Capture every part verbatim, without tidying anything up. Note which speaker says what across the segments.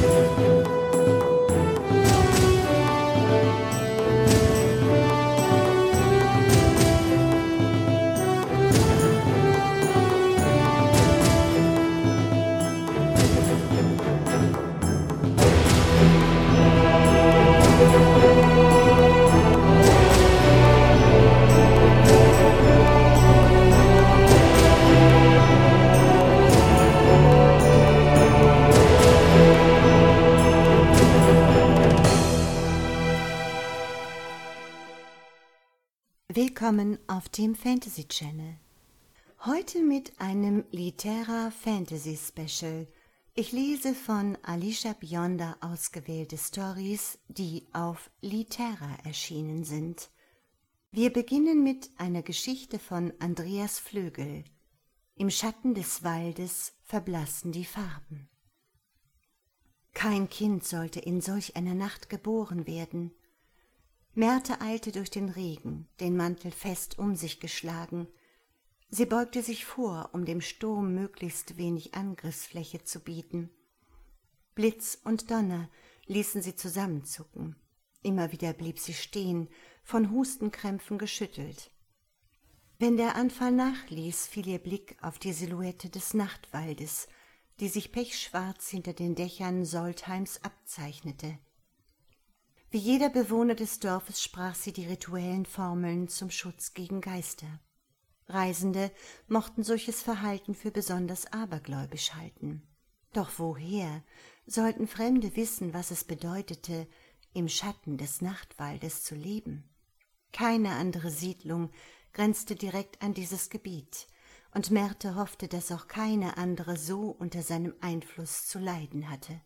Speaker 1: Willkommen auf dem Fantasy Channel. Heute mit einem Litera Fantasy Special. Ich lese von Alicia Bionda ausgewählte Stories, die auf Litera erschienen sind. Wir beginnen mit einer Geschichte von Andreas Flögel. Im Schatten des Waldes verblassen die Farben. Kein Kind sollte in solch einer Nacht geboren werden. Märte eilte durch den Regen, den Mantel fest um sich geschlagen. Sie beugte sich vor, um dem Sturm möglichst wenig Angriffsfläche zu bieten. Blitz und Donner ließen sie zusammenzucken. Immer wieder blieb sie stehen, von Hustenkrämpfen geschüttelt. Wenn der Anfall nachließ, fiel ihr Blick auf die Silhouette des Nachtwaldes, die sich pechschwarz hinter den Dächern Soltheims abzeichnete. Wie jeder Bewohner des Dorfes sprach sie die rituellen Formeln zum Schutz gegen Geister. Reisende mochten solches Verhalten für besonders abergläubisch halten. Doch woher sollten Fremde wissen, was es bedeutete, im Schatten des Nachtwaldes zu leben? Keine andere Siedlung grenzte direkt an dieses Gebiet, und Märte hoffte, dass auch keine andere so unter seinem Einfluss zu leiden hatte.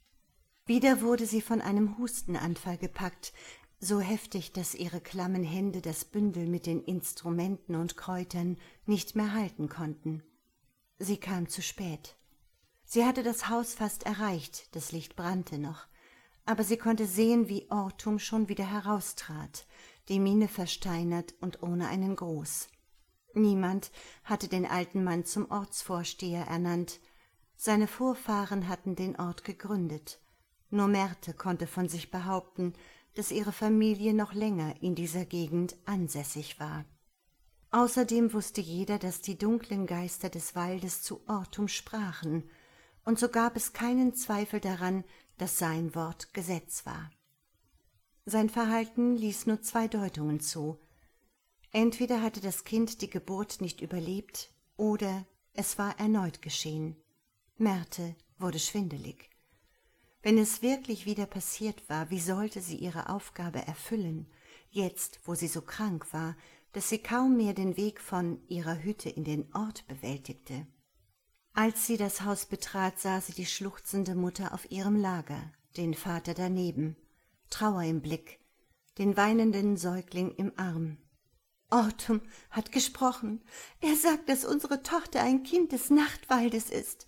Speaker 1: Wieder wurde sie von einem Hustenanfall gepackt, so heftig, dass ihre klammen Hände das Bündel mit den Instrumenten und Kräutern nicht mehr halten konnten. Sie kam zu spät. Sie hatte das Haus fast erreicht, das Licht brannte noch, aber sie konnte sehen, wie Ortum schon wieder heraustrat, die Miene versteinert und ohne einen Gruß. Niemand hatte den alten Mann zum Ortsvorsteher ernannt. Seine Vorfahren hatten den Ort gegründet. Nur Märte konnte von sich behaupten, dass ihre Familie noch länger in dieser Gegend ansässig war. Außerdem wusste jeder, dass die dunklen Geister des Waldes zu Ortum sprachen, und so gab es keinen Zweifel daran, dass sein Wort Gesetz war. Sein Verhalten ließ nur zwei Deutungen zu. Entweder hatte das Kind die Geburt nicht überlebt, oder es war erneut geschehen. Märte wurde schwindelig. Wenn es wirklich wieder passiert war, wie sollte sie ihre Aufgabe erfüllen, jetzt, wo sie so krank war, dass sie kaum mehr den Weg von ihrer Hütte in den Ort bewältigte? Als sie das Haus betrat, sah sie die schluchzende Mutter auf ihrem Lager, den Vater daneben, Trauer im Blick, den weinenden Säugling im Arm. »Ortum hat gesprochen. Er sagt, dass unsere Tochter ein Kind des Nachtwaldes ist.«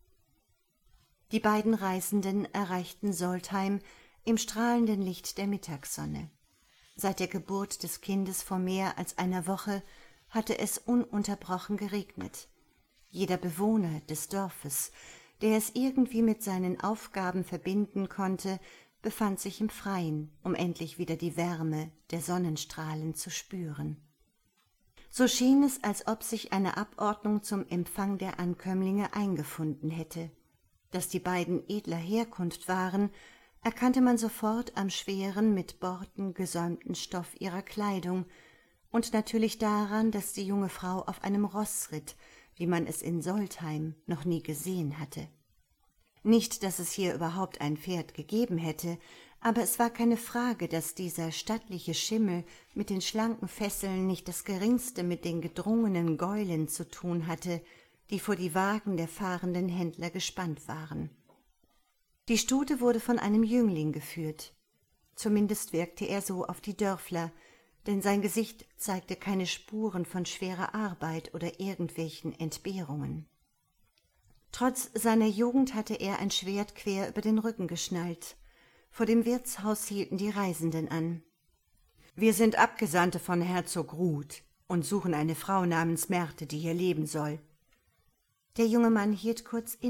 Speaker 1: Die beiden Reisenden erreichten Soltheim im strahlenden Licht der Mittagssonne. Seit der Geburt des Kindes vor mehr als einer Woche hatte es ununterbrochen geregnet. Jeder Bewohner des Dorfes, der es irgendwie mit seinen Aufgaben verbinden konnte, befand sich im Freien, um endlich wieder die Wärme der Sonnenstrahlen zu spüren. So schien es, als ob sich eine Abordnung zum Empfang der Ankömmlinge eingefunden hätte. Dass die beiden edler Herkunft waren, erkannte man sofort am schweren, mit Borten gesäumten Stoff ihrer Kleidung und natürlich daran, dass die junge Frau auf einem Ross ritt, wie man es in Soltheim noch nie gesehen hatte. Nicht, dass es hier überhaupt ein Pferd gegeben hätte, aber es war keine Frage, dass dieser stattliche Schimmel mit den schlanken Fesseln nicht das Geringste mit den gedrungenen Gäulen zu tun hatte, die vor die Wagen der fahrenden Händler gespannt waren. Die Stute wurde von einem Jüngling geführt. Zumindest wirkte er so auf die Dörfler, denn sein Gesicht zeigte keine Spuren von schwerer Arbeit oder irgendwelchen Entbehrungen. Trotz seiner Jugend hatte er ein Schwert quer über den Rücken geschnallt. Vor dem Wirtshaus hielten die Reisenden an. »Wir sind Abgesandte von Herzog Ruth und suchen eine Frau namens Märte, die hier leben soll.« Der junge Mann hielt kurz inne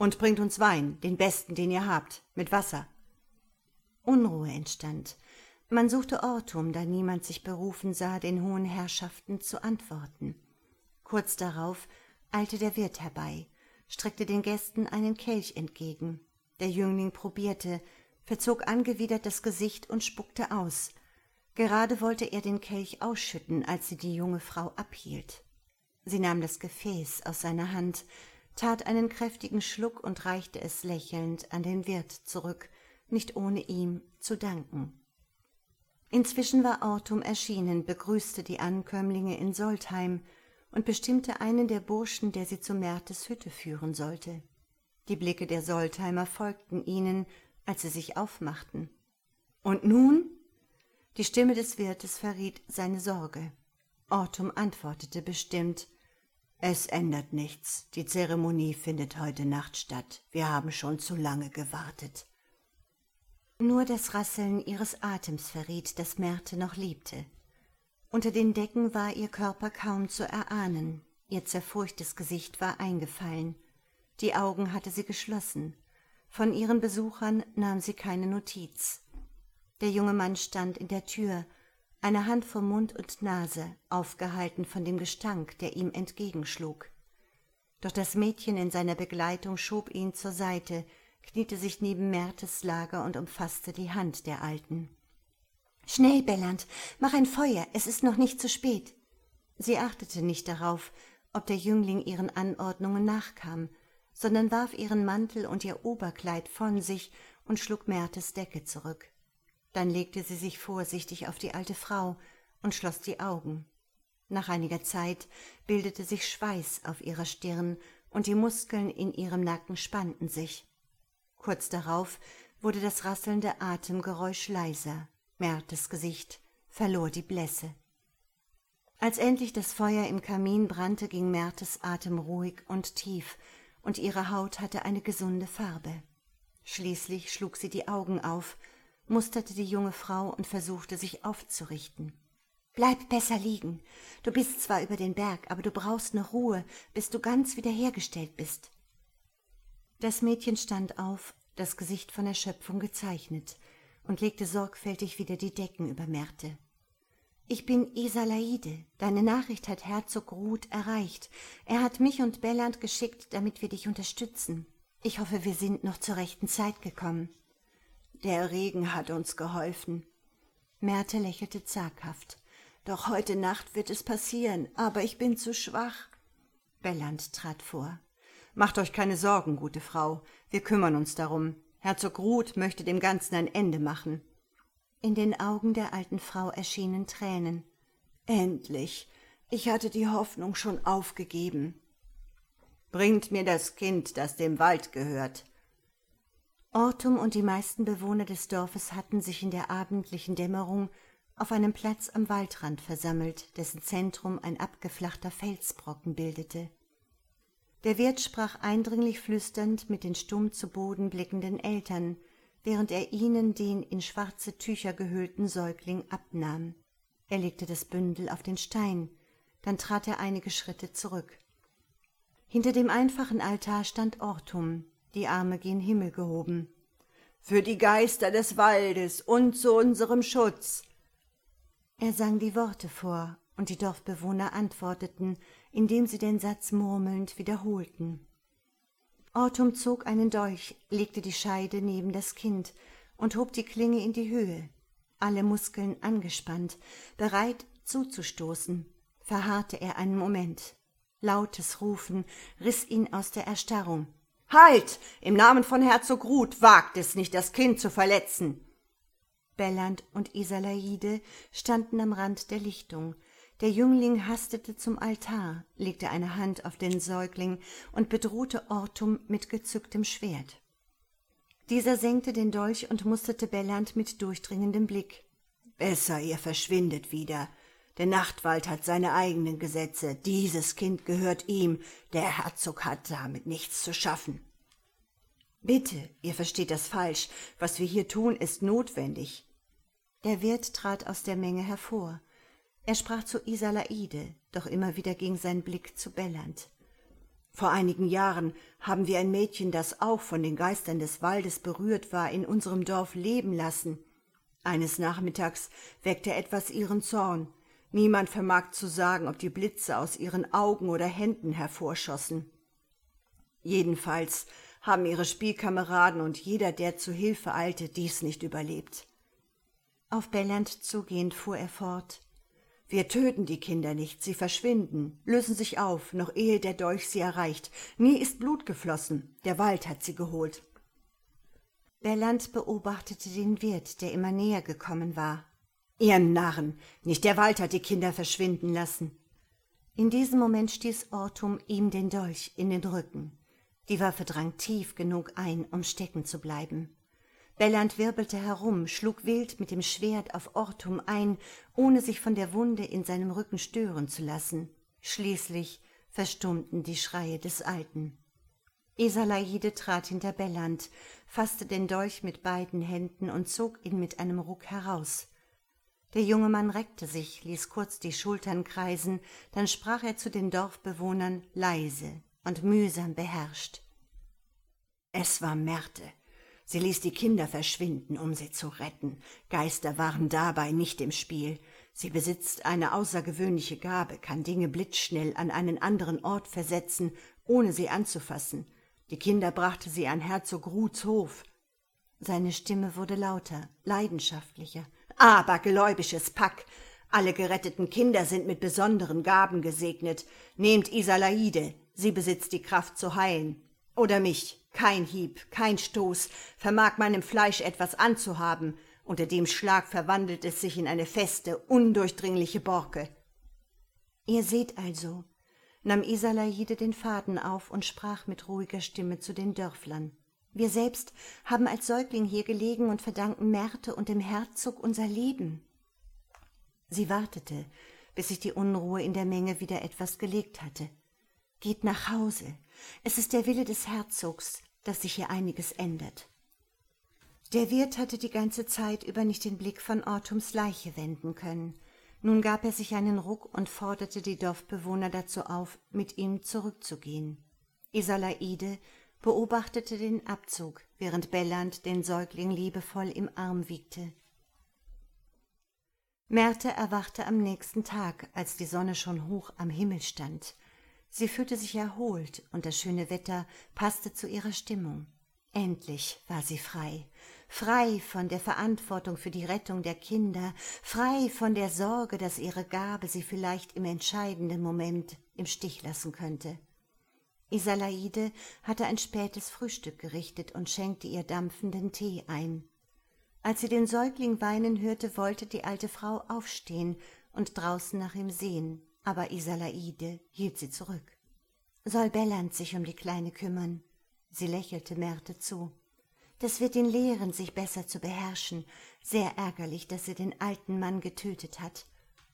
Speaker 1: Und bringt uns Wein, den besten, den ihr habt, mit Wasser. Unruhe entstand. Man suchte Ortum, da niemand sich berufen sah, den hohen Herrschaften zu antworten. Kurz darauf eilte der Wirt herbei, streckte den Gästen einen Kelch entgegen. Der Jüngling probierte, verzog angewidert das Gesicht und spuckte aus. Gerade wollte er den Kelch ausschütten, als sie die junge Frau abhielt. Sie nahm das Gefäß aus seiner Hand, tat einen kräftigen Schluck und reichte es lächelnd an den Wirt zurück, nicht ohne ihm zu danken. Inzwischen war Ortum erschienen, begrüßte die Ankömmlinge in Soltheim und bestimmte einen der Burschen, der sie zu Mertes Hütte führen sollte. Die Blicke der Soltheimer folgten ihnen, als sie sich aufmachten. »Und nun?« Die Stimme des Wirtes verriet seine Sorge. Ortum antwortete bestimmt: »Es ändert nichts. Die Zeremonie findet heute Nacht statt. Wir haben schon zu lange gewartet.« Nur das Rasseln ihres Atems verriet, dass Merte noch lebte. Unter den Decken war ihr Körper kaum zu erahnen. Ihr zerfurchtes Gesicht war eingefallen. Die Augen hatte sie geschlossen. Von ihren Besuchern nahm sie keine Notiz. Der junge Mann stand in der Tür, eine Hand vor Mund und Nase, aufgehalten von dem Gestank, der ihm entgegenschlug. Doch das Mädchen in seiner Begleitung schob ihn zur Seite, kniete sich neben Mertes Lager und umfasste die Hand der Alten. »Schnell, Belland, mach ein Feuer, es ist noch nicht zu spät.« Sie achtete nicht darauf, ob der Jüngling ihren Anordnungen nachkam, sondern warf ihren Mantel und ihr Oberkleid von sich und schlug Mertes Decke zurück. Dann legte sie sich vorsichtig auf die alte Frau und schloss die Augen. Nach einiger Zeit bildete sich Schweiß auf ihrer Stirn und die Muskeln in ihrem Nacken spannten sich. Kurz darauf wurde das rasselnde Atemgeräusch leiser. Mertes Gesicht verlor die Blässe. Als endlich das Feuer im Kamin brannte, ging Mertes Atem ruhig und tief, und ihre Haut hatte eine gesunde Farbe. Schließlich schlug sie die Augen auf, musterte die junge Frau und versuchte, sich aufzurichten. »Bleib besser liegen. Du bist zwar über den Berg, aber du brauchst noch Ruhe, bis du ganz wiederhergestellt bist.« Das Mädchen stand auf, das Gesicht von Erschöpfung gezeichnet, und legte sorgfältig wieder die Decken über Merte. »Ich bin Isalaide. Deine Nachricht hat Herzog Ruth erreicht. Er hat mich und Belland geschickt, damit wir dich unterstützen. Ich hoffe, wir sind noch zur rechten Zeit gekommen.« »Der Regen hat uns geholfen.« Merte lächelte zaghaft. »Doch heute Nacht wird es passieren, aber ich bin zu schwach.« Belland trat vor. »Macht euch keine Sorgen, gute Frau. Wir kümmern uns darum. Herzog Ruth möchte dem Ganzen ein Ende machen.« In den Augen der alten Frau erschienen Tränen. »Endlich! Ich hatte die Hoffnung schon aufgegeben.« »Bringt mir das Kind, das dem Wald gehört.« Ortum und die meisten Bewohner des Dorfes hatten sich in der abendlichen Dämmerung auf einem Platz am Waldrand versammelt, dessen Zentrum ein abgeflachter Felsbrocken bildete. Der Wirt sprach eindringlich flüsternd mit den stumm zu Boden blickenden Eltern, während er ihnen den in schwarze Tücher gehüllten Säugling abnahm. Er legte das Bündel auf den Stein, dann trat er einige Schritte zurück. Hinter dem einfachen Altar stand Ortum, die Arme gen Himmel gehoben. »Für die Geister des Waldes und zu unserem Schutz!« Er sang die Worte vor, und die Dorfbewohner antworteten, indem sie den Satz murmelnd wiederholten. Ortum zog einen Dolch, legte die Scheide neben das Kind und hob die Klinge in die Höhe, alle Muskeln angespannt, bereit zuzustoßen, verharrte er einen Moment. Lautes Rufen riss ihn aus der Erstarrung. »Halt! Im Namen von Herzog Ruth, wagt es nicht, das Kind zu verletzen!« Belland und Isalaide standen am Rand der Lichtung. Der Jüngling hastete zum Altar, legte eine Hand auf den Säugling und bedrohte Ortum mit gezücktem Schwert. Dieser senkte den Dolch und musterte Belland mit durchdringendem Blick. »Besser, ihr verschwindet wieder. Der Nachtwald hat seine eigenen Gesetze. Dieses Kind gehört ihm. Der Herzog hat damit nichts zu schaffen.« »Bitte, ihr versteht das falsch. Was wir hier tun, ist notwendig.« Der Wirt trat aus der Menge hervor. Er sprach zu Isalaide, doch immer wieder ging sein Blick zu Belland. Vor einigen Jahren haben wir ein Mädchen, das auch von den Geistern des Waldes berührt war, in unserem Dorf leben lassen. Eines Nachmittags weckte etwas ihren Zorn. Niemand vermag zu sagen, ob die Blitze aus ihren Augen oder Händen hervorschossen. Jedenfalls haben ihre Spielkameraden und jeder, der zu Hilfe eilte, dies nicht überlebt. Auf Belland zugehend fuhr er fort. Wir töten die Kinder nicht, sie verschwinden, lösen sich auf, noch ehe der Dolch sie erreicht. Nie ist Blut geflossen, der Wald hat sie geholt. Belland beobachtete den Wirt, der immer näher gekommen war. Ihr Narren, nicht der Wald hat die Kinder verschwinden lassen. In diesem Moment stieß Ortum ihm den Dolch in den Rücken. Die Waffe drang tief genug ein, um stecken zu bleiben. Belland wirbelte herum, schlug wild mit dem Schwert auf Ortum ein, ohne sich von der Wunde in seinem Rücken stören zu lassen. Schließlich verstummten die Schreie des Alten. Esalaide trat hinter Belland, fasste den Dolch mit beiden Händen und zog ihn mit einem Ruck heraus. Der junge Mann reckte sich, ließ kurz die Schultern kreisen, dann sprach er zu den Dorfbewohnern leise und mühsam beherrscht. Es war Märte. Sie ließ die Kinder verschwinden, um sie zu retten. Geister waren dabei nicht im Spiel. Sie besitzt eine außergewöhnliche Gabe, kann Dinge blitzschnell an einen anderen Ort versetzen, ohne sie anzufassen. Die Kinder brachte sie an Herzog Ruths Hof. Seine Stimme wurde lauter, leidenschaftlicher. Aber gläubisches Pack! Alle geretteten Kinder sind mit besonderen Gaben gesegnet. Nehmt Isalaide, sie besitzt die Kraft zu heilen. Oder mich. Kein Hieb, kein Stoß vermag meinem Fleisch etwas anzuhaben. Unter dem Schlag verwandelt es sich in eine feste, undurchdringliche Borke. Ihr seht also, nahm Isalaide den Faden auf und sprach mit ruhiger Stimme zu den Dörflern. Wir selbst haben als Säugling hier gelegen und verdanken Märte und dem Herzog unser Leben. Sie wartete, bis sich die Unruhe in der Menge wieder etwas gelegt hatte. Geht nach Hause. Es ist der Wille des Herzogs, dass sich hier einiges ändert. Der Wirt hatte die ganze Zeit über nicht den Blick von Ortums Leiche wenden können. Nun gab er sich einen Ruck und forderte die Dorfbewohner dazu auf, mit ihm zurückzugehen. Isalaide beobachtete den Abzug, während Belland den Säugling liebevoll im Arm wiegte. Märte erwachte am nächsten Tag, als die Sonne schon hoch am Himmel stand. Sie fühlte sich erholt und das schöne Wetter passte zu ihrer Stimmung. Endlich war sie frei, frei von der Verantwortung für die Rettung der Kinder, frei von der Sorge, dass ihre Gabe sie vielleicht im entscheidenden Moment im Stich lassen könnte. Isalaide hatte ein spätes Frühstück gerichtet und schenkte ihr dampfenden Tee ein. Als sie den Säugling weinen hörte, wollte die alte Frau aufstehen und draußen nach ihm sehen, aber Isalaide hielt sie zurück. Soll Belland sich um die Kleine kümmern? Sie lächelte Märte zu. Das wird ihn lehren, sich besser zu beherrschen. Sehr ärgerlich, dass sie den alten Mann getötet hat.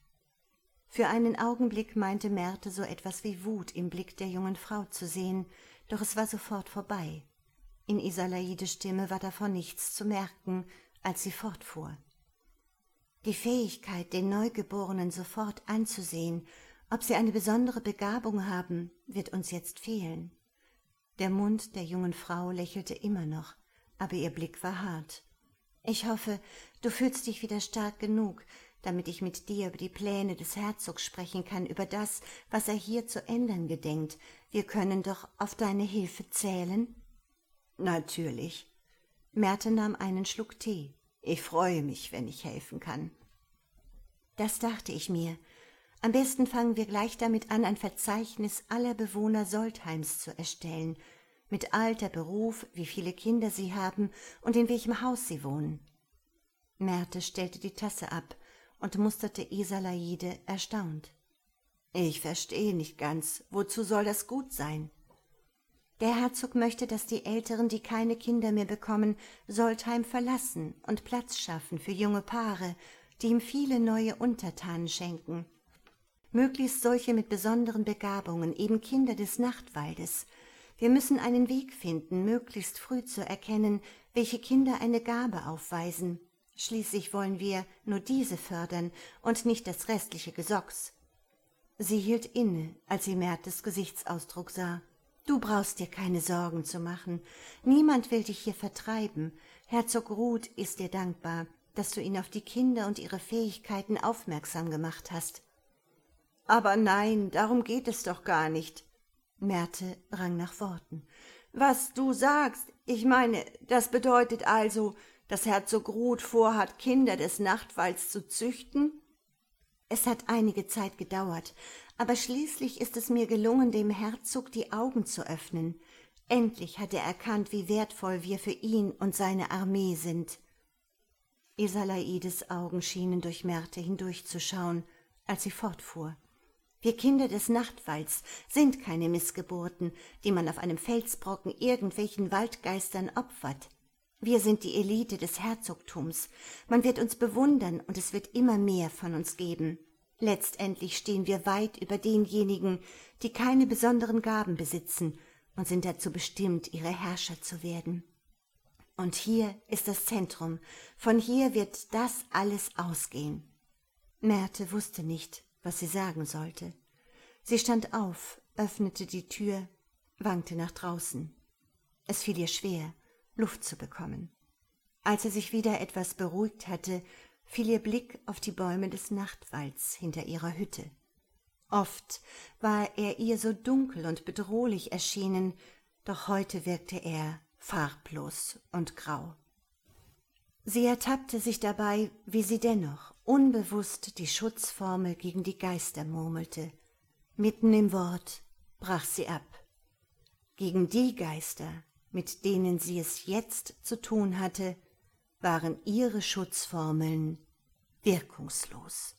Speaker 1: Für einen Augenblick meinte Märte so etwas wie Wut im Blick der jungen Frau zu sehen, doch es war sofort vorbei. In Isalaides Stimme war davon nichts zu merken, als sie fortfuhr. Die Fähigkeit, den Neugeborenen sofort anzusehen, ob sie eine besondere Begabung haben, wird uns jetzt fehlen. Der Mund der jungen Frau lächelte immer noch, aber ihr Blick war hart. Ich hoffe, du fühlst dich wieder stark genug, damit ich mit dir über die Pläne des Herzogs sprechen kann, über das, was er hier zu ändern gedenkt. Wir können doch auf deine Hilfe zählen? Natürlich. Märte nahm einen Schluck Tee. Ich freue mich, wenn ich helfen kann. Das dachte ich mir. Am besten fangen wir gleich damit an, ein Verzeichnis aller Bewohner Soltheims zu erstellen, mit Alter, Beruf, wie viele Kinder sie haben und in welchem Haus sie wohnen. Märte stellte die Tasse ab und musterte Isalaide erstaunt. Ich verstehe nicht ganz, wozu soll das gut sein? Der Herzog möchte, dass die Älteren, die keine Kinder mehr bekommen, Soltheim verlassen und Platz schaffen für junge Paare, die ihm viele neue Untertanen schenken. Möglichst solche mit besonderen Begabungen, eben Kinder des Nachtwaldes. Wir müssen einen Weg finden, möglichst früh zu erkennen, welche Kinder eine Gabe aufweisen. Schließlich wollen wir nur diese fördern und nicht das restliche Gesocks. Sie hielt inne, als sie Märtes Gesichtsausdruck sah. Du brauchst dir keine Sorgen zu machen. Niemand will dich hier vertreiben. Herzog Ruth ist dir dankbar, dass du ihn auf die Kinder und ihre Fähigkeiten aufmerksam gemacht hast. Aber nein, darum geht es doch gar nicht. Märte rang nach Worten. Was du sagst, ich meine, das bedeutet also, dass Herzog Ruth vorhat, Kinder des Nachtwalds zu züchten? Es hat einige Zeit gedauert, aber schließlich ist es mir gelungen, dem Herzog die Augen zu öffnen. Endlich hat er erkannt, wie wertvoll wir für ihn und seine Armee sind. Esalaides Augen schienen durch Märte hindurchzuschauen, als sie fortfuhr. Wir Kinder des Nachtwalds sind keine Missgeburten, die man auf einem Felsbrocken irgendwelchen Waldgeistern opfert. Wir sind die Elite des Herzogtums. Man wird uns bewundern und es wird immer mehr von uns geben. Letztendlich stehen wir weit über denjenigen, die keine besonderen Gaben besitzen und sind dazu bestimmt, ihre Herrscher zu werden. Und hier ist das Zentrum. Von hier wird das alles ausgehen. Märte wusste nicht, was sie sagen sollte. Sie stand auf, öffnete die Tür, wankte nach draußen. Es fiel ihr schwer, Luft zu bekommen. Als er sich wieder etwas beruhigt hatte, fiel ihr Blick auf die Bäume des Nachtwalds hinter ihrer Hütte. Oft war er ihr so dunkel und bedrohlich erschienen, doch heute wirkte er farblos und grau. Sie ertappte sich dabei, wie sie dennoch unbewusst die Schutzformel gegen die Geister murmelte. Mitten im Wort brach sie ab. Gegen die Geister, mit denen sie es jetzt zu tun hatte, waren ihre Schutzformeln wirkungslos.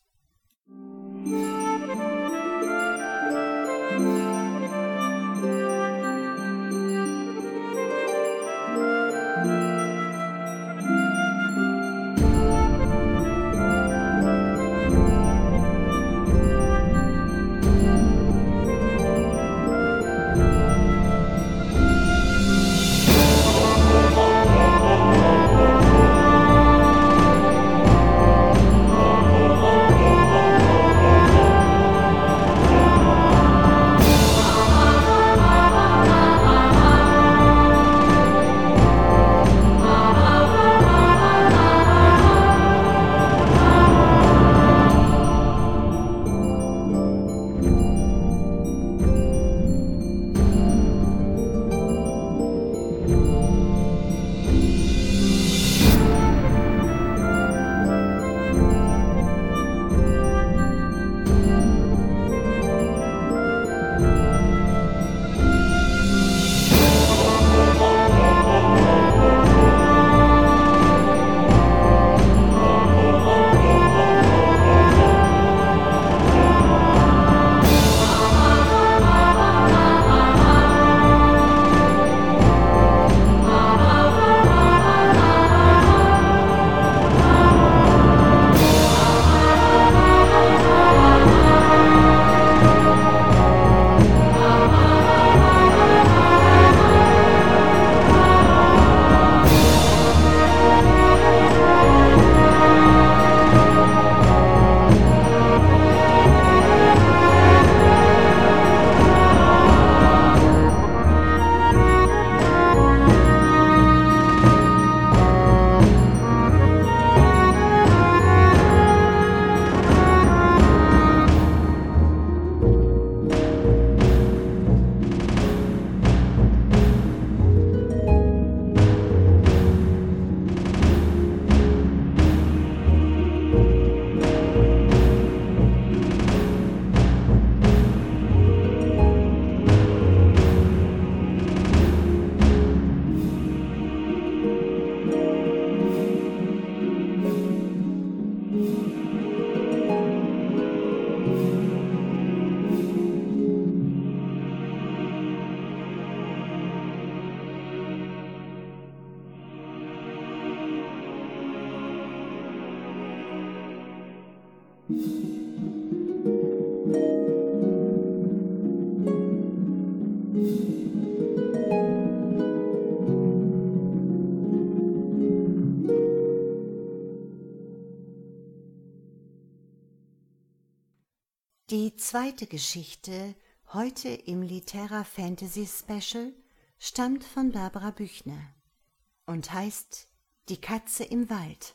Speaker 1: Die zweite Geschichte Heute im Litera Fantasy Special stammt von Barbara Büchner und heißt Die Katze im Wald.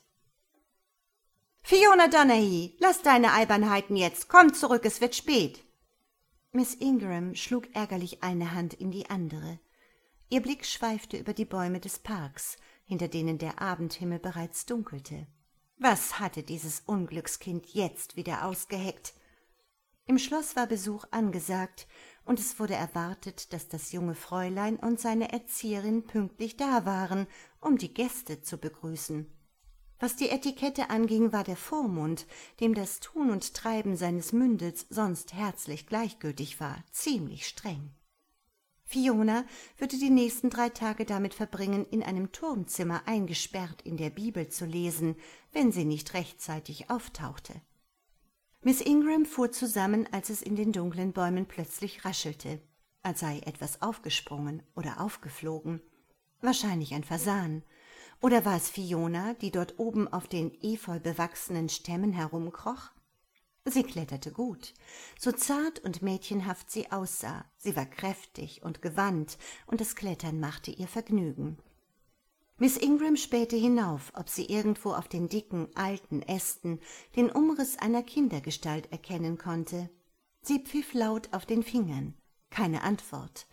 Speaker 1: »Fiona Donaghy, lass deine Albernheiten jetzt, komm zurück, es wird spät!« Miss Ingram schlug ärgerlich eine Hand in die andere. Ihr Blick schweifte über die Bäume des Parks, hinter denen der Abendhimmel bereits dunkelte. Was hatte dieses Unglückskind jetzt wieder ausgeheckt? Im Schloss war Besuch angesagt, und es wurde erwartet, dass das junge Fräulein und seine Erzieherin pünktlich da waren, um die Gäste zu begrüßen. Was die Etikette anging, war der Vormund, dem das Tun und Treiben seines Mündels sonst herzlich gleichgültig war, ziemlich streng. Fiona würde die nächsten drei Tage damit verbringen, in einem Turmzimmer eingesperrt in der Bibel zu lesen, wenn sie nicht rechtzeitig auftauchte. Miss Ingram fuhr zusammen, als es in den dunklen Bäumen plötzlich raschelte, als sei etwas aufgesprungen oder aufgeflogen. Wahrscheinlich ein Fasan. Oder war es Fiona, die dort oben auf den efeu bewachsenen Stämmen herumkroch? Sie kletterte gut, so zart und mädchenhaft sie aussah. Sie war kräftig und gewandt, und das Klettern machte ihr Vergnügen. Miss Ingram spähte hinauf, ob sie irgendwo auf den dicken, alten Ästen den Umriss einer Kindergestalt erkennen konnte. Sie pfiff laut auf den Fingern. Keine Antwort.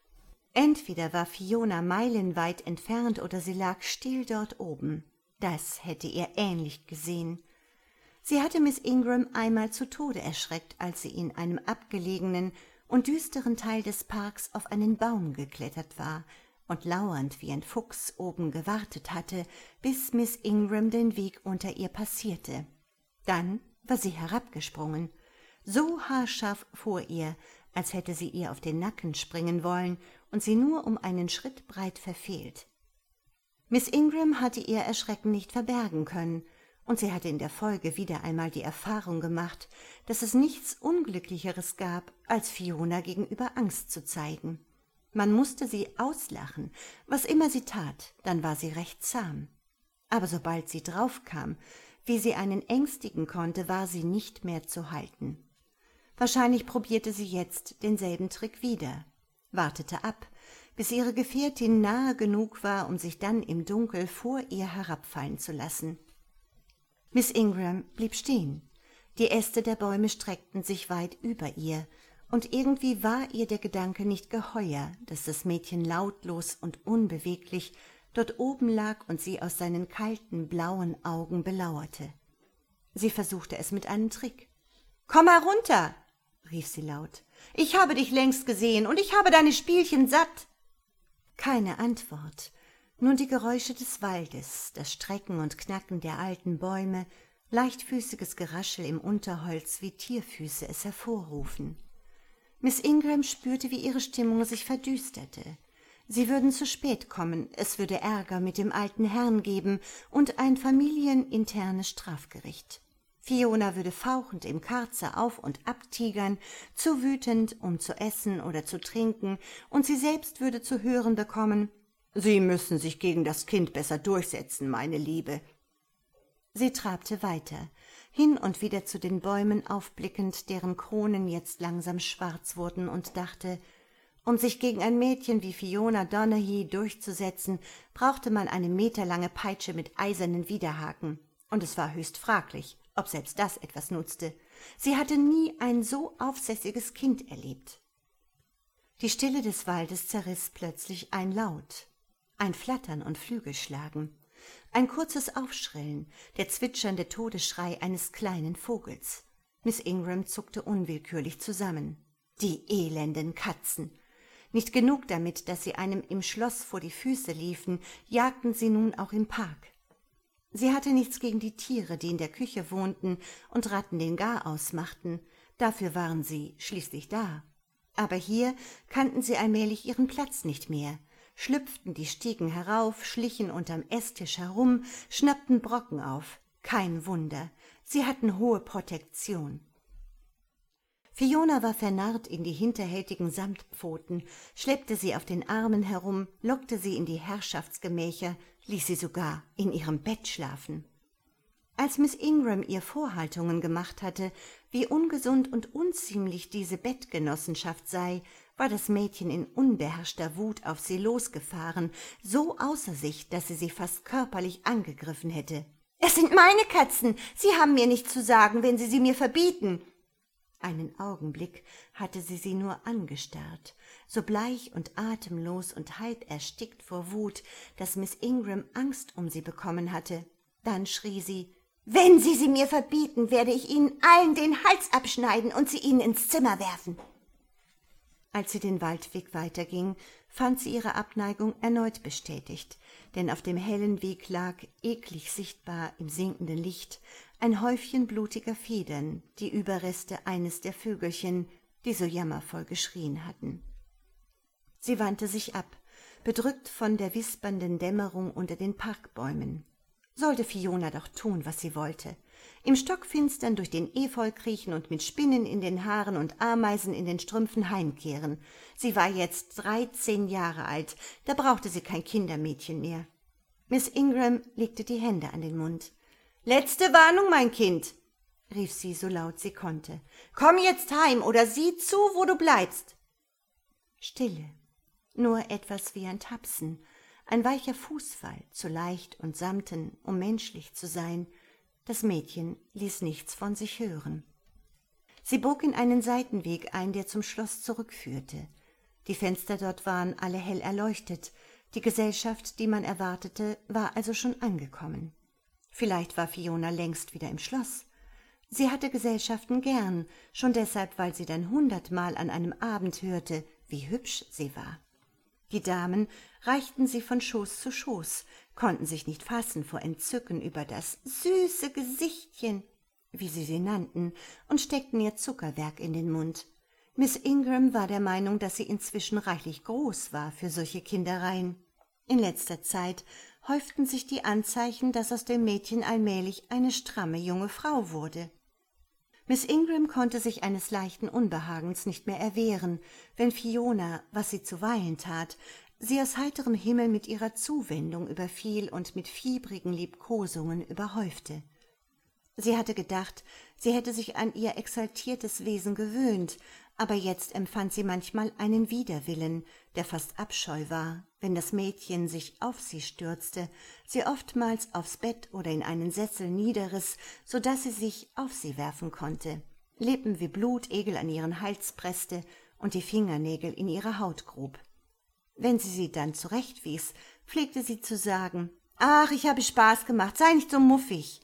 Speaker 1: Entweder war Fiona meilenweit entfernt oder sie lag still dort oben. Das hätte ihr ähnlich gesehen. Sie hatte Miss Ingram einmal zu Tode erschreckt, als sie in einem abgelegenen und düsteren Teil des Parks auf einen Baum geklettert war und lauernd wie ein Fuchs oben gewartet hatte, bis Miss Ingram den Weg unter ihr passierte. Dann war sie herabgesprungen. So haarscharf vor ihr, als hätte sie ihr auf den Nacken springen wollen und sie nur um einen Schritt breit verfehlt. Miss Ingram hatte ihr Erschrecken nicht verbergen können, und sie hatte in der Folge wieder einmal die Erfahrung gemacht, dass es nichts Unglücklicheres gab, als Fiona gegenüber Angst zu zeigen. Man musste sie auslachen, was immer sie tat, dann war sie recht zahm. Aber sobald sie draufkam, wie sie einen ängstigen konnte, war sie nicht mehr zu halten. Wahrscheinlich probierte sie jetzt denselben Trick wieder, wartete ab, bis ihre Gefährtin nahe genug war, um sich dann im Dunkel vor ihr herabfallen zu lassen. Miss Ingram blieb stehen. Die Äste der Bäume streckten sich weit über ihr, und irgendwie war ihr der Gedanke nicht geheuer, dass das Mädchen lautlos und unbeweglich dort oben lag und sie aus seinen kalten, blauen Augen belauerte. Sie versuchte es mit einem Trick. »Komm herunter«, rief sie laut. »Ich habe dich längst gesehen, und ich habe deine Spielchen satt.« Keine Antwort, nur die Geräusche des Waldes, das Strecken und Knacken der alten Bäume, leichtfüßiges Geraschel im Unterholz, wie Tierfüße es hervorrufen. Miss Ingram spürte, wie ihre Stimmung sich verdüsterte. Sie würden zu spät kommen, es würde Ärger mit dem alten Herrn geben und ein familieninternes Strafgericht. Fiona würde fauchend im Karzer auf- und abtigern, zu wütend, um zu essen oder zu trinken, und sie selbst würde zu hören bekommen: »Sie müssen sich gegen das Kind besser durchsetzen, meine Liebe.« Sie trabte weiter, hin und wieder zu den Bäumen aufblickend, deren Kronen jetzt langsam schwarz wurden, und dachte, um sich gegen ein Mädchen wie Fiona Donaghy durchzusetzen, brauchte man eine meterlange Peitsche mit eisernen Widerhaken, und es war höchst fraglich, ob selbst das etwas nutzte. Sie hatte nie ein so aufsässiges Kind erlebt. Die Stille des Waldes zerriss plötzlich ein Laut, ein Flattern und Flügelschlagen, ein kurzes Aufschrillen, der zwitschernde Todesschrei eines kleinen Vogels. Miss Ingram zuckte unwillkürlich zusammen. Die elenden Katzen! Nicht genug damit, dass sie einem im Schloss vor die Füße liefen, jagten sie nun auch im Park. Sie hatte nichts gegen die Tiere, die in der Küche wohnten und Ratten den Garaus machten. Dafür waren sie schließlich da. Aber hier kannten sie allmählich ihren Platz nicht mehr, schlüpften die Stiegen herauf, schlichen unterm Esstisch herum, schnappten Brocken auf. Kein Wunder, sie hatten hohe Protektion. Fiona war vernarrt in die hinterhältigen Samtpfoten, schleppte sie auf den Armen herum, lockte sie in die Herrschaftsgemächer, ließ sie sogar in ihrem Bett schlafen. Als Miss Ingram ihr Vorhaltungen gemacht hatte, Wie ungesund und unziemlich diese Bettgenossenschaft sei, war das Mädchen in unbeherrschter Wut auf sie losgefahren, so außer sich, dass sie sie fast körperlich angegriffen hätte. »Es sind meine Katzen! Sie haben mir nichts zu sagen, wenn Sie sie mir verbieten!« Einen Augenblick hatte sie sie nur angestarrt, so bleich und atemlos und halb erstickt vor Wut, dass Miss Ingram Angst um sie bekommen hatte. Dann schrie sie, »Wenn Sie sie mir verbieten, werde ich Ihnen allen den Hals abschneiden und sie Ihnen ins Zimmer werfen!« Als sie den Waldweg weiterging, fand sie ihre Abneigung erneut bestätigt, denn auf dem hellen Weg lag, eklig sichtbar im sinkenden Licht, ein Häufchen blutiger Federn, die Überreste eines der Vögelchen, die so jammervoll geschrien hatten. Sie wandte sich ab, bedrückt von der wispernden Dämmerung unter den Parkbäumen. Sollte Fiona doch tun, was sie wollte. Im Stockfinstern durch den Efeu kriechen und mit Spinnen in den Haaren und Ameisen in den Strümpfen heimkehren. Sie war jetzt dreizehn Jahre alt, da brauchte sie kein Kindermädchen mehr. Miss Ingram legte die Hände an den Mund. »Letzte Warnung, mein Kind«, rief sie so laut sie konnte. »Komm jetzt heim oder sieh zu, wo du bleibst.« Stille, nur etwas wie ein Tapsen, ein weicher Fußfall, zu leicht und samten, um menschlich zu sein. Das Mädchen ließ nichts von sich hören. Sie bog in einen Seitenweg ein, der zum Schloss zurückführte. Die Fenster dort waren alle hell erleuchtet. Die Gesellschaft, die man erwartete, war also schon angekommen. Vielleicht war Fiona längst wieder im Schloss. Sie hatte Gesellschaften gern, schon deshalb, weil sie dann hundertmal an einem Abend hörte, wie hübsch sie war. Die Damen reichten sie von Schoß zu Schoß, konnten sich nicht fassen vor Entzücken über das süße Gesichtchen, wie sie sie nannten, und steckten ihr Zuckerwerk in den Mund. Miss Ingram war der Meinung, dass sie inzwischen reichlich groß war für solche Kindereien. In letzter Zeit häuften sich die Anzeichen, dass aus dem Mädchen allmählich eine stramme junge Frau wurde. Miss Ingram konnte sich eines leichten Unbehagens nicht mehr erwehren, wenn Fiona, was sie zuweilen tat, sie aus heiterem Himmel mit ihrer Zuwendung überfiel und mit fiebrigen Liebkosungen überhäufte. Sie hatte gedacht, sie hätte sich an ihr exaltiertes Wesen gewöhnt, aber jetzt empfand sie manchmal einen Widerwillen, der fast Abscheu war, wenn das Mädchen sich auf sie stürzte, sie oftmals aufs Bett oder in einen Sessel niederriss, so daß sie sich auf sie werfen konnte, Lippen wie Blutegel an ihren Hals presste und die Fingernägel in ihre Haut grub. Wenn sie sie dann zurechtwies, pflegte sie zu sagen, »Ach, ich habe Spaß gemacht, sei nicht so muffig.«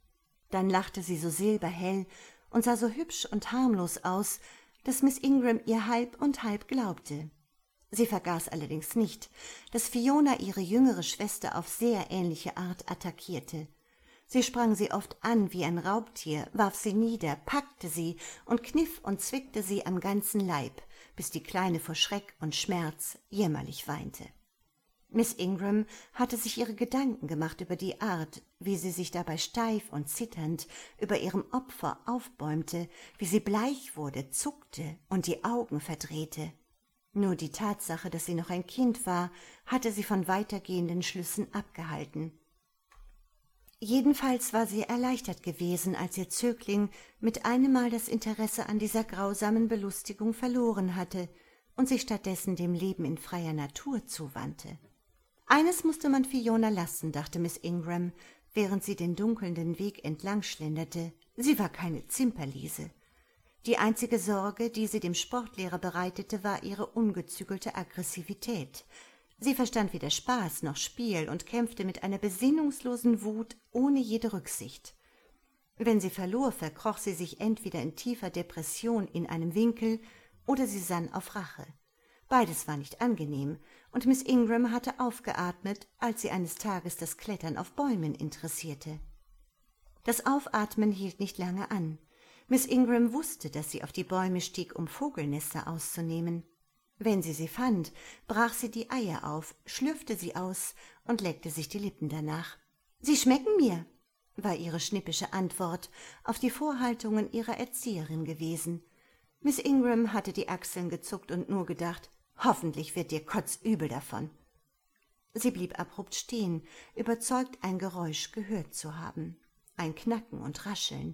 Speaker 1: Dann lachte sie so silberhell und sah so hübsch und harmlos aus, dass Miss Ingram ihr halb und halb glaubte. Sie vergaß allerdings nicht, dass Fiona ihre jüngere Schwester auf sehr ähnliche Art attackierte. Sie sprang sie oft an wie ein Raubtier, warf sie nieder, packte sie und kniff und zwickte sie am ganzen Leib, bis die Kleine vor Schreck und Schmerz jämmerlich weinte. Miss Ingram hatte sich ihre Gedanken gemacht über die Art, wie sie sich dabei steif und zitternd über ihrem Opfer aufbäumte, wie sie bleich wurde, zuckte und die Augen verdrehte. Nur die Tatsache, dass sie noch ein Kind war, hatte sie von weitergehenden Schlüssen abgehalten. Jedenfalls war sie erleichtert gewesen, als ihr Zögling mit einem Mal das Interesse an dieser grausamen Belustigung verloren hatte und sich stattdessen dem Leben in freier Natur zuwandte. Eines musste man Fiona lassen, dachte Miss Ingram, während sie den dunkelnden Weg entlang schlenderte. Sie war keine Zimperliese. Die einzige Sorge, die sie dem Sportlehrer bereitete, war ihre ungezügelte Aggressivität. Sie verstand weder Spaß noch Spiel und kämpfte mit einer besinnungslosen Wut ohne jede Rücksicht. Wenn sie verlor, verkroch sie sich entweder in tiefer Depression in einem Winkel oder sie sann auf Rache. Beides war nicht angenehm, und Miss Ingram hatte aufgeatmet, als sie eines Tages das Klettern auf Bäumen interessierte. Das Aufatmen hielt nicht lange an. Miss Ingram wusste, dass sie auf die Bäume stieg, um Vogelnester auszunehmen. Wenn sie sie fand, brach sie die Eier auf, schlürfte sie aus und leckte sich die Lippen danach. »Sie schmecken mir«, war ihre schnippische Antwort auf die Vorhaltungen ihrer Erzieherin gewesen. Miss Ingram hatte die Achseln gezuckt und nur gedacht, »Hoffentlich wird dir kotzübel davon.« Sie blieb abrupt stehen, überzeugt, ein Geräusch gehört zu haben. Ein Knacken und Rascheln,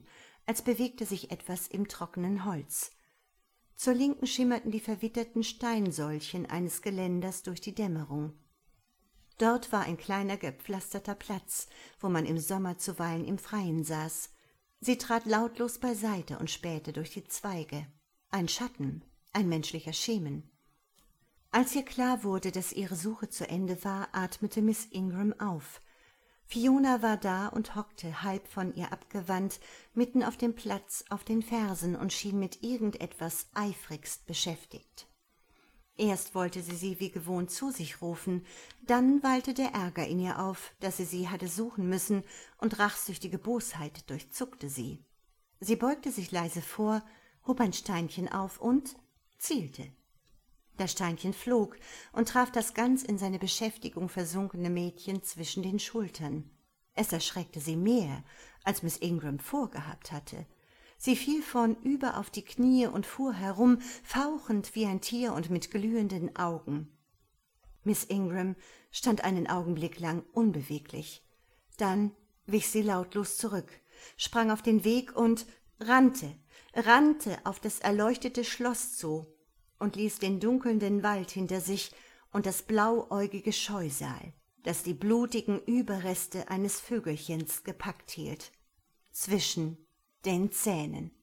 Speaker 1: als bewegte sich etwas im trockenen Holz. Zur Linken schimmerten die verwitterten Steinsäulchen eines Geländers durch die Dämmerung. Dort war ein kleiner gepflasterter Platz, wo man im Sommer zuweilen im Freien saß. Sie trat lautlos beiseite und spähte durch die Zweige. Ein Schatten, ein menschlicher Schemen. Als ihr klar wurde, dass ihre Suche zu Ende war, atmete Miss Ingram auf. Fiona war da und hockte, halb von ihr abgewandt, mitten auf dem Platz auf den Fersen und schien mit irgendetwas eifrigst beschäftigt. Erst wollte sie sie wie gewohnt zu sich rufen, dann wallte der Ärger in ihr auf, dass sie sie hatte suchen müssen, und rachsüchtige Bosheit durchzuckte sie. Sie beugte sich leise vor, hob ein Steinchen auf und zielte. Das Steinchen flog und traf das ganz in seine Beschäftigung versunkene Mädchen zwischen den Schultern. Es erschreckte sie mehr, als Miss Ingram vorgehabt hatte. Sie fiel vornüber auf die Knie und fuhr herum, fauchend wie ein Tier und mit glühenden Augen. Miss Ingram stand einen Augenblick lang unbeweglich. Dann wich sie lautlos zurück, sprang auf den Weg und rannte, rannte auf das erleuchtete Schloss zu und ließ den dunkelnden Wald hinter sich und das blauäugige Scheusal, das die blutigen Überreste eines Vögelchens gepackt hielt, zwischen den Zähnen.